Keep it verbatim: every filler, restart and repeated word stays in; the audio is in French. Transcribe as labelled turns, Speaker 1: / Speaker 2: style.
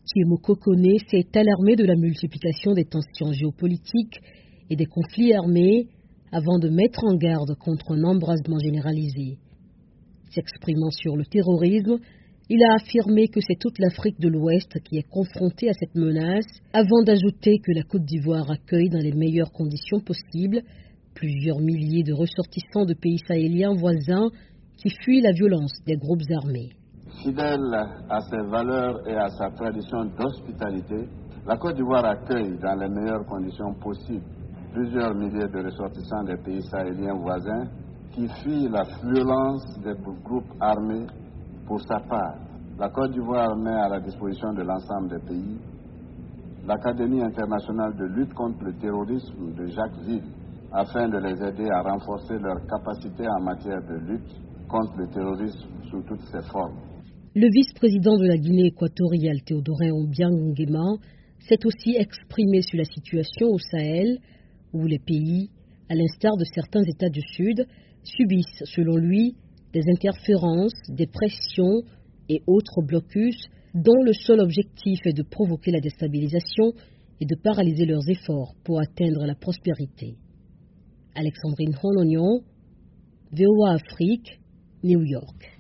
Speaker 1: Chiemoko Kone s'est alarmé de la multiplication des tensions géopolitiques et des conflits armés avant de mettre en garde contre un embrasement généralisé. S'exprimant sur le terrorisme, il a affirmé que c'est toute l'Afrique de l'Ouest qui est confrontée à cette menace, avant d'ajouter que la Côte d'Ivoire accueille dans les meilleures conditions possibles plusieurs milliers de ressortissants de pays sahéliens voisins qui fuient la violence des groupes armés.
Speaker 2: Fidèle à ses valeurs et à sa tradition d'hospitalité, la Côte d'Ivoire accueille dans les meilleures conditions possibles plusieurs milliers de ressortissants des pays sahéliens voisins qui fuient la violence des groupes armés. Pour sa part, la Côte d'Ivoire met à la disposition de l'ensemble des pays l'Académie internationale de lutte contre le terrorisme de Jacquesville afin de les aider à renforcer leurs capacités en matière de lutte contre le terrorisme sous toutes ses formes.
Speaker 1: Le vice-président de la Guinée équatoriale, Théodorin Obiang Nguema, s'est aussi exprimé sur la situation au Sahel, où les pays, à l'instar de certains États du Sud, subissent, selon lui, des interférences, des pressions et autres blocus dont le seul objectif est de provoquer la déstabilisation et de paralyser leurs efforts pour atteindre la prospérité. Alexandrine Holognon, V O A Afrique, New York.